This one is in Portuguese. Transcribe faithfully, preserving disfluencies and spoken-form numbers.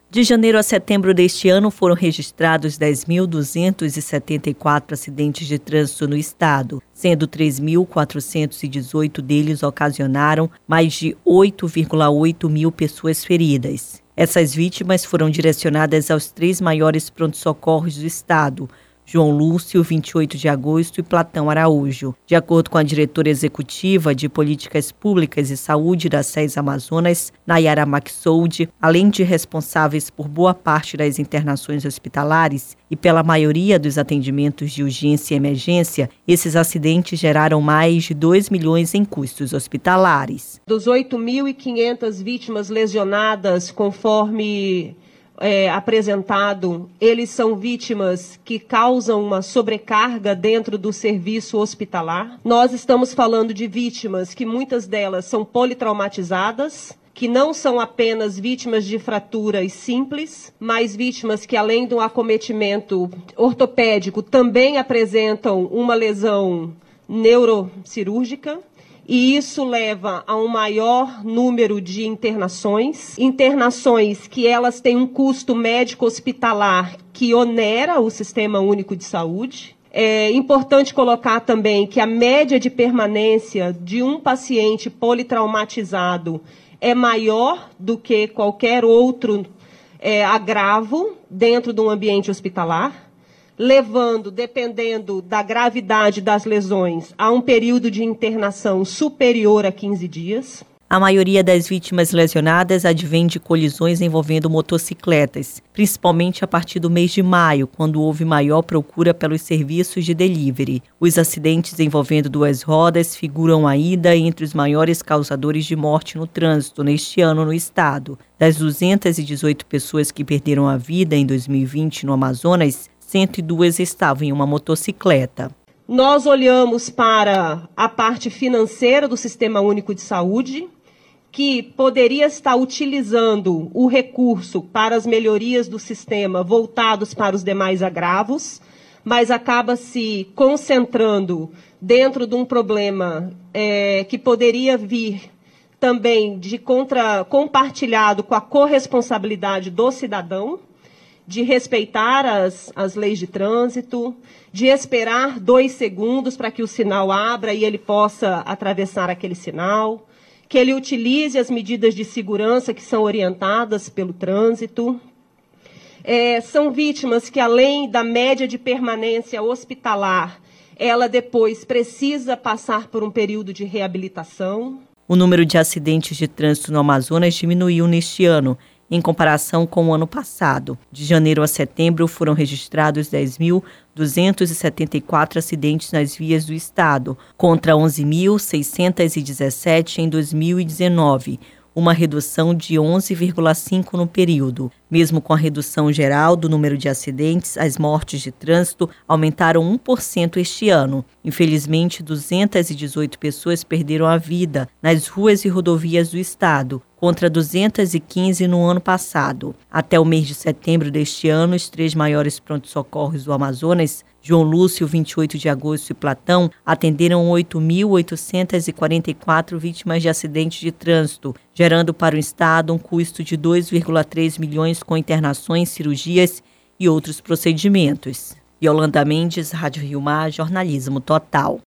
De janeiro a setembro deste ano, foram registrados dez mil duzentos e setenta e quatro acidentes de trânsito no estado, sendo três mil quatrocentos e dezoito deles ocasionaram mais de oito vírgula oito mil pessoas feridas. Essas vítimas foram direcionadas aos três maiores pronto-socorros do estado, João Lúcio, vinte e oito de agosto e Platão Araújo. De acordo com a diretora executiva de Políticas Públicas e Saúde da S E S Amazonas, Nayara Maxold, além de responsáveis por boa parte das internações hospitalares e pela maioria dos atendimentos de urgência e emergência, esses acidentes geraram mais de dois milhões em custos hospitalares. Dos oito mil e quinhentas vítimas lesionadas, conforme É, apresentado, eles são vítimas que causam uma sobrecarga dentro do serviço hospitalar. Nós estamos falando de vítimas que muitas delas são politraumatizadas, que não são apenas vítimas de fraturas simples, mas vítimas que, além do acometimento ortopédico, também apresentam uma lesão neurocirúrgica. E isso leva a um maior número de internações, internações que elas têm um custo médico hospitalar que onera o Sistema Único de Saúde. É importante colocar também que a média de permanência de um paciente politraumatizado é maior do que qualquer outro é, agravo dentro de um ambiente hospitalar, levando, dependendo da gravidade das lesões, a um período de internação superior a quinze dias. A maioria das vítimas lesionadas advém de colisões envolvendo motocicletas, principalmente a partir do mês de maio, quando houve maior procura pelos serviços de delivery. Os acidentes envolvendo duas rodas figuram ainda entre os maiores causadores de morte no trânsito neste ano no estado. Das duzentas e dezoito pessoas que perderam a vida em dois mil e vinte no Amazonas, cento e duas estavam em uma motocicleta. Nós olhamos para a parte financeira do Sistema Único de Saúde, que poderia estar utilizando o recurso para as melhorias do sistema voltados para os demais agravos, mas acaba se concentrando dentro de um problema é, que poderia vir também de contra, compartilhado com a corresponsabilidade do cidadão, de respeitar as, as leis de trânsito, de esperar dois segundos para que o sinal abra e ele possa atravessar aquele sinal, que ele utilize as medidas de segurança que são orientadas pelo trânsito. É, são vítimas que, além da média de permanência hospitalar, ela depois precisa passar por um período de reabilitação. O número de acidentes de trânsito no Amazonas diminuiu neste ano, em comparação com o ano passado. De janeiro a setembro, foram registrados dez mil duzentos e setenta e quatro acidentes nas vias do estado, contra onze mil seiscentos e dezessete em dois mil e dezenove, uma redução de onze vírgula cinco por cento no período. Mesmo com a redução geral do número de acidentes, as mortes de trânsito aumentaram um por cento este ano. Infelizmente, duzentas e dezoito pessoas perderam a vida nas ruas e rodovias do estado, contra duzentas e quinze no ano passado. Até o mês de setembro deste ano, os três maiores pronto-socorros do Amazonas, João Lúcio, vinte e oito de agosto e Platão, atenderam oito mil oitocentas e quarenta e quatro vítimas de acidentes de trânsito, gerando para o estado um custo de dois vírgula três milhões com internações, cirurgias e outros procedimentos. Yolanda Mendes, Rádio Rio Mar, Jornalismo Total.